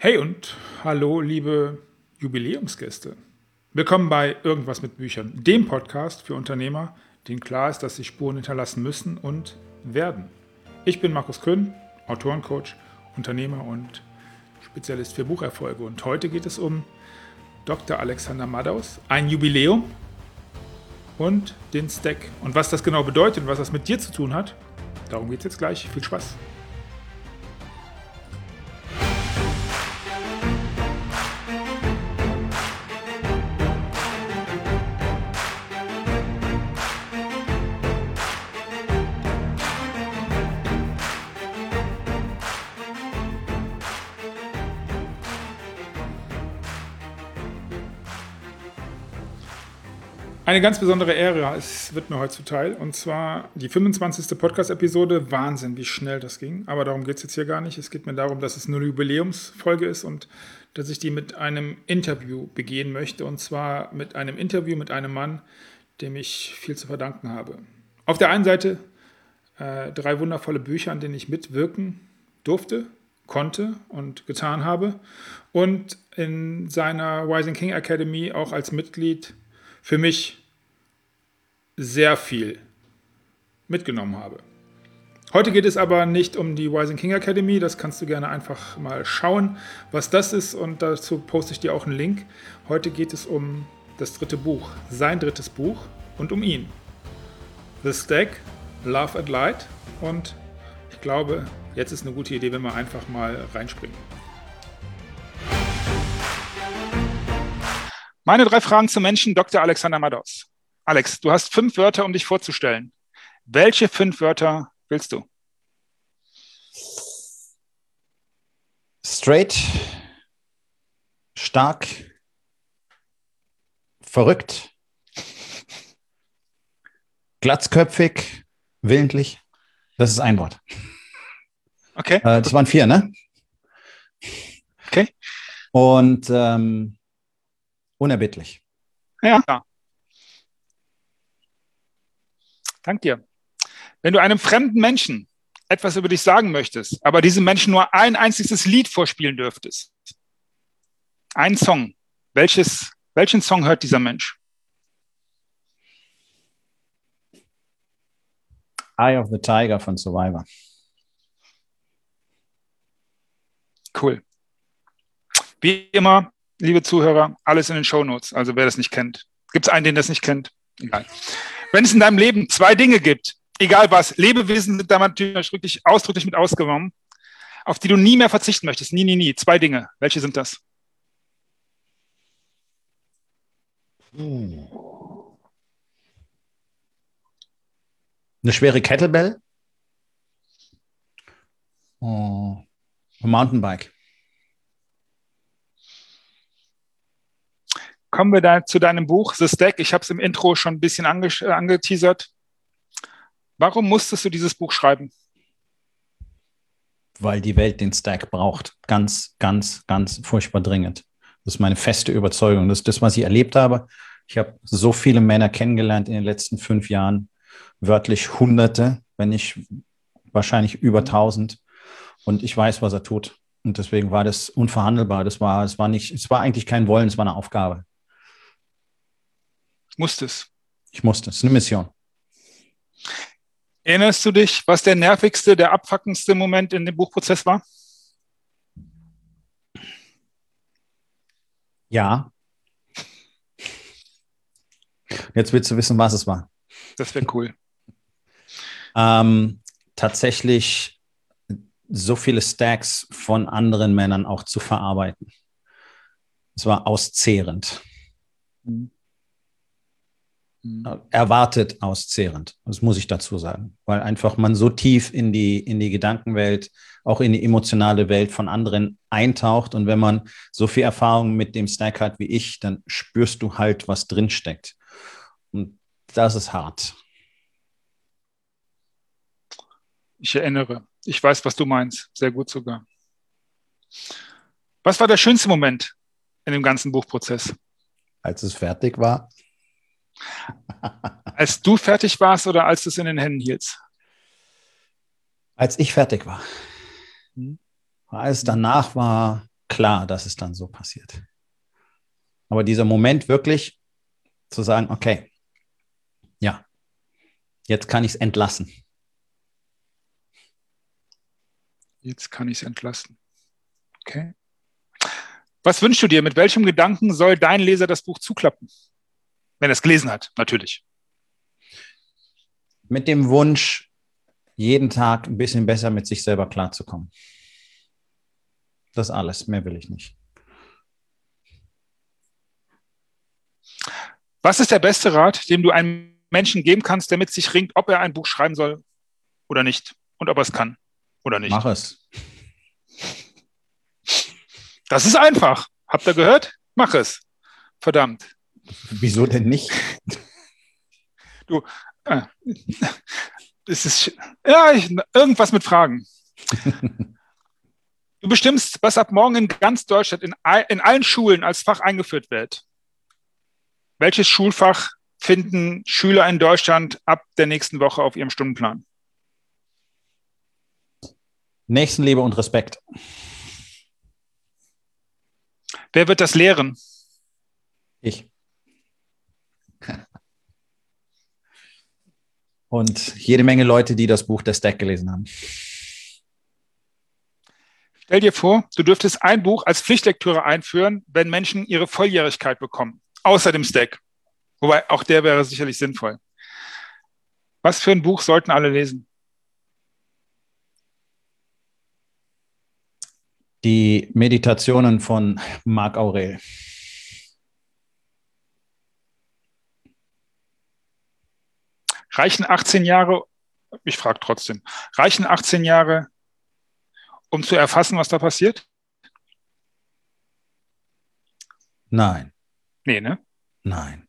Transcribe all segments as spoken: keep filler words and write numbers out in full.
Hey und hallo, liebe Jubiläumsgäste. Willkommen bei Irgendwas mit Büchern, dem Podcast für Unternehmer, denen klar ist, dass sie Spuren hinterlassen müssen und werden. Ich bin Markus Köhn, Autorencoach, Unternehmer und Spezialist für Bucherfolge. Und heute geht es um Doktor Alexander Madaus, ein Jubiläum und den Stack. Und was das genau bedeutet und was das mit dir zu tun hat, darum geht es jetzt gleich. Viel Spaß! Eine ganz besondere Ehre, es wird mir heute zuteil, und zwar die fünfundzwanzigste Podcast-Episode. Wahnsinn, wie schnell das ging, aber darum geht es jetzt hier gar nicht. Es geht mir darum, dass es eine Jubiläumsfolge ist und dass ich die mit einem Interview begehen möchte, und zwar mit einem Interview mit einem Mann, dem ich viel zu verdanken habe. Auf der einen Seite äh, drei wundervolle Bücher, an denen ich mitwirken durfte, konnte und getan habe, und in seiner Rising King Academy auch als Mitglied für mich sehr viel mitgenommen habe. Heute geht es aber nicht um die Rising King Academy, das kannst du gerne einfach mal schauen, was das ist, und dazu poste ich dir auch einen Link. Heute geht es um das dritte Buch, sein drittes Buch, und um ihn. The Stack, Love and Light, und ich glaube, jetzt ist eine gute Idee, wenn wir einfach mal reinspringen. Meine drei Fragen zum Menschen, Doktor Alexander Madaus. Alex, du hast fünf Wörter, um dich vorzustellen. Welche fünf Wörter willst du? Straight, stark, verrückt, glatzköpfig, willentlich. Das ist ein Wort. Okay. Äh, das waren vier, ne? Okay. Und ähm, unerbittlich. Ja. Dank dir. Wenn du einem fremden Menschen etwas über dich sagen möchtest, aber diesem Menschen nur ein einziges Lied vorspielen dürftest, einen Song, welches, welchen Song hört dieser Mensch? Eye of the Tiger von Survivor. Cool. Wie immer, liebe Zuhörer, alles in den Shownotes. Also wer das nicht kennt. Gibt es einen, den das nicht kennt? Egal. Wenn es in deinem Leben zwei Dinge gibt, egal was, Lebewesen sind da natürlich wirklich ausdrücklich mit ausgenommen, auf die du nie mehr verzichten möchtest, nie, nie, nie, zwei Dinge. Welche sind das? Eine schwere Kettlebell. Oh. Ein Mountainbike. Kommen wir da zu deinem Buch, The Stack. Ich habe es im Intro schon ein bisschen ange- äh, angeteasert. Warum musstest du dieses Buch schreiben? Weil die Welt den Stack braucht. Ganz, ganz, ganz furchtbar dringend. Das ist meine feste Überzeugung. Das ist das, was ich erlebt habe. Ich habe so viele Männer kennengelernt in den letzten fünf Jahren. Wörtlich Hunderte, wenn nicht wahrscheinlich über tausend. Und ich weiß, was er tut. Und deswegen war das unverhandelbar. Das war, es war nicht, es war eigentlich kein Wollen, es war eine Aufgabe. Musstest. Ich musste. Es ist eine Mission. Erinnerst du dich, was der nervigste, der abfuckendste Moment in dem Buchprozess war? Ja. Jetzt willst du wissen, was es war. Das wäre cool. Ähm, tatsächlich so viele Stacks von anderen Männern auch zu verarbeiten. Es war auszehrend. Mhm. Erwartet auszehrend, das muss ich dazu sagen, weil einfach man so tief in die, in die Gedankenwelt, auch in die emotionale Welt von anderen eintaucht, und wenn man so viel Erfahrung mit dem Stack hat wie ich, dann spürst du halt, was drinsteckt, und das ist hart. Ich erinnere. Ich weiß, was du meinst. Sehr gut sogar. Was war der schönste Moment in dem ganzen Buchprozess? Als es fertig war. Als du fertig warst oder als du es in den Händen hieltst? Als ich fertig war. Hm. Als danach war, klar, dass es dann so passiert. Aber dieser Moment wirklich zu sagen, okay, ja, jetzt kann ich es entlassen. Jetzt kann ich es entlassen. Okay. Was wünschst du dir? Mit welchem Gedanken soll dein Leser das Buch zuklappen? Wenn er es gelesen hat, natürlich. Mit dem Wunsch, jeden Tag ein bisschen besser mit sich selber klarzukommen. Das alles, mehr will ich nicht. Was ist der beste Rat, den du einem Menschen geben kannst, der mit sich ringt, ob er ein Buch schreiben soll oder nicht? Und ob er es kann oder nicht? Mach es. Das ist einfach. Habt ihr gehört? Mach es. Verdammt. Wieso denn nicht? Du, äh, es ist, ja, ich, irgendwas mit Fragen. Du bestimmst, was ab morgen in ganz Deutschland in, in allen Schulen als Fach eingeführt wird. Welches Schulfach finden Schüler in Deutschland ab der nächsten Woche auf ihrem Stundenplan? Nächstenliebe und Respekt. Wer wird das lehren? Ich. Und jede Menge Leute, die das Buch Der Stack gelesen haben. Stell dir vor, du dürftest ein Buch als Pflichtlektüre einführen, wenn Menschen ihre Volljährigkeit bekommen, außer dem Stack. Wobei, auch der wäre sicherlich sinnvoll. Was für ein Buch sollten alle lesen? Die Meditationen von Marc Aurel. Reichen achtzehn Jahre, ich frage trotzdem, reichen achtzehn Jahre, um zu erfassen, was da passiert? Nein. Nee, ne? Nein.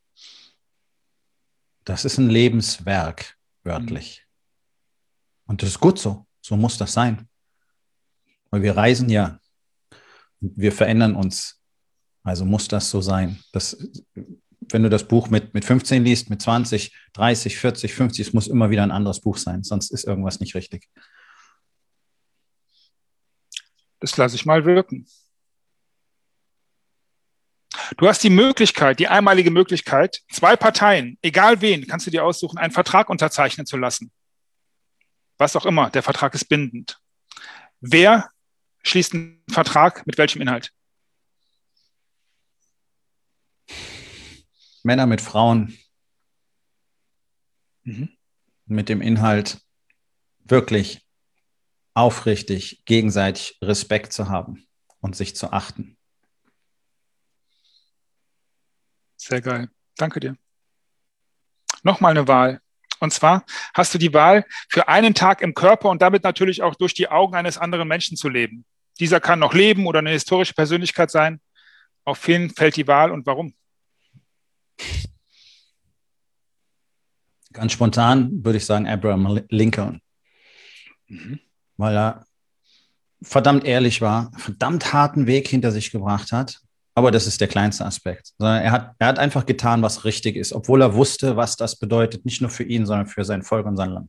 Das ist ein Lebenswerk, wörtlich. Mhm. Und das ist gut so. So muss das sein. Weil wir reisen ja. Wir verändern uns. Also muss das so sein. Das, wenn du das Buch mit, mit fünfzehn liest, mit zwanzig, dreißig, vierzig, fünfzig, es muss immer wieder ein anderes Buch sein. Sonst ist irgendwas nicht richtig. Das lasse ich mal wirken. Du hast die Möglichkeit, die einmalige Möglichkeit, zwei Parteien, egal wen, kannst du dir aussuchen, einen Vertrag unterzeichnen zu lassen. Was auch immer, der Vertrag ist bindend. Wer schließt einen Vertrag mit welchem Inhalt? Männer mit Frauen. Mhm. Mit dem Inhalt wirklich aufrichtig, gegenseitig Respekt zu haben und sich zu achten. Sehr geil. Danke dir. Nochmal eine Wahl. Und zwar hast du die Wahl, für einen Tag im Körper und damit natürlich auch durch die Augen eines anderen Menschen zu leben. Dieser kann noch leben oder eine historische Persönlichkeit sein. Auf wen fällt die Wahl und warum? Ganz spontan würde ich sagen Abraham Lincoln. Mhm. Weil er verdammt ehrlich war, verdammt harten Weg hinter sich gebracht hat. Aber das ist der kleinste Aspekt. Er hat, er hat einfach getan, was richtig ist, obwohl er wusste, was das bedeutet, nicht nur für ihn, sondern für sein Volk und sein Land.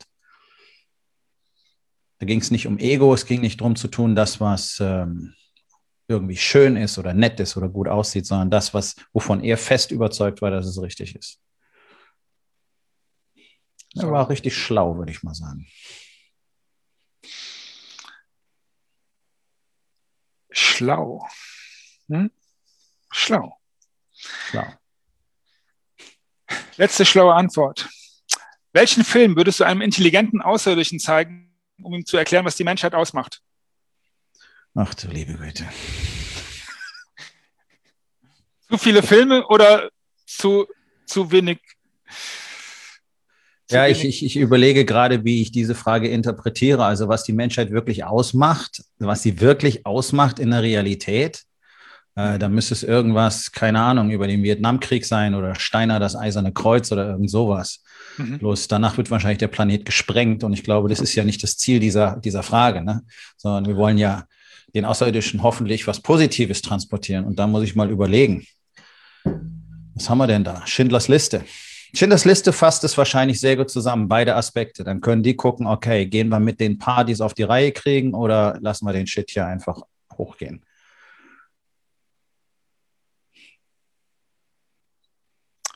Da ging es nicht um Ego, es ging nicht darum zu tun, das, was ähm, irgendwie schön ist oder nett ist oder gut aussieht, sondern das, was, wovon er fest überzeugt war, dass es richtig ist. Er war richtig schlau, würde ich mal sagen. Schlau. Hm? Schlau. Schlau. Letzte schlaue Antwort. Welchen Film würdest du einem intelligenten Außerirdischen zeigen, um ihm zu erklären, was die Menschheit ausmacht? Ach du liebe Güte. Zu viele Filme oder zu, zu wenig? Zu ja, wenig? Ich, ich, ich überlege gerade, wie ich diese Frage interpretiere. Also was die Menschheit wirklich ausmacht, was sie wirklich ausmacht in der Realität. Äh, da müsste es irgendwas, keine Ahnung, über den Vietnamkrieg sein oder Steiner, das Eiserne Kreuz oder irgend sowas. Mhm. Bloß danach wird wahrscheinlich der Planet gesprengt und ich glaube, das ist ja nicht das Ziel dieser, dieser Frage, ne? Sondern wir wollen ja den Außerirdischen hoffentlich was Positives transportieren und da muss ich mal überlegen. Was haben wir denn da? Schindlers Liste. Schindlers Liste fasst es wahrscheinlich sehr gut zusammen, beide Aspekte. Dann können die gucken, okay, gehen wir mit den Partys auf die Reihe kriegen oder lassen wir den Shit hier einfach hochgehen.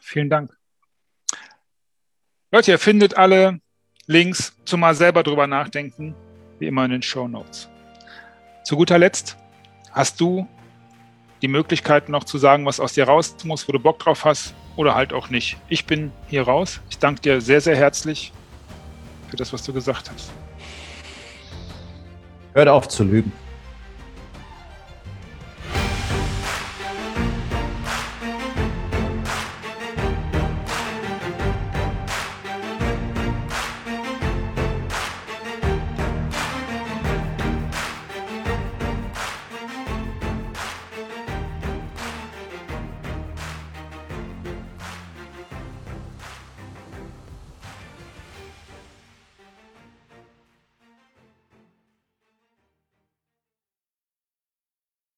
Vielen Dank. Leute, ihr findet alle Links zum mal selber drüber nachdenken, wie immer in den Shownotes. Zu guter Letzt hast du die Möglichkeit noch zu sagen, was aus dir raus muss, wo du Bock drauf hast oder halt auch nicht. Ich bin hier raus. Ich danke dir sehr, sehr herzlich für das, was du gesagt hast. Hört auf zu lügen.